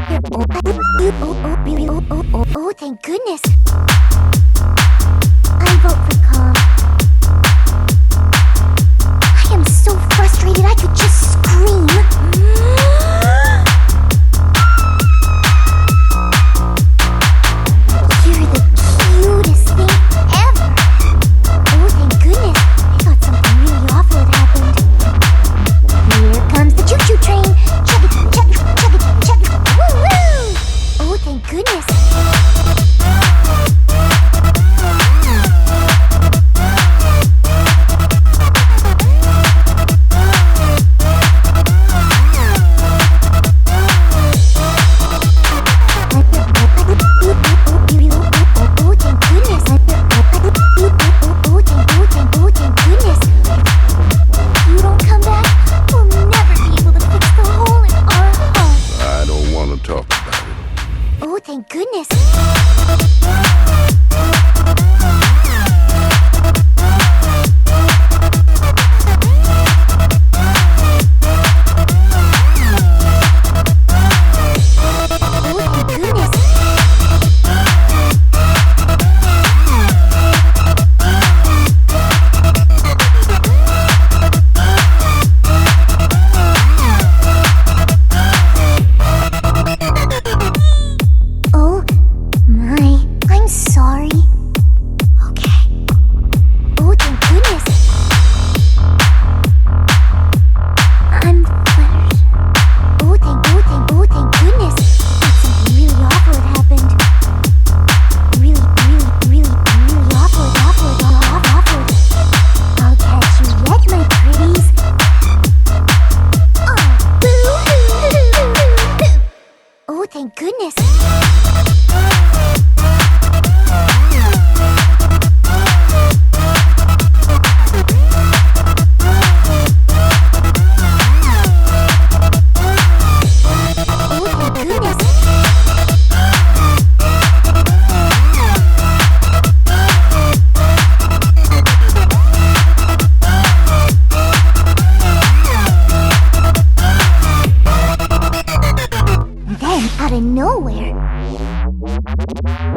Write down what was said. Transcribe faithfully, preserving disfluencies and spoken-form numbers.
Oh, oh, oh, oh, thank goodness. I vote for calm. I am so frustrated I could just scream. You're the cutest thing ever. Oh, thank goodness. I thought something really awful had happened. Here comes the choo-choo train. Chugga, chugga, chugga, chugga. Woo-woo! Oh, thank goodness. Thank goodness. Thank goodness. Out of nowhere.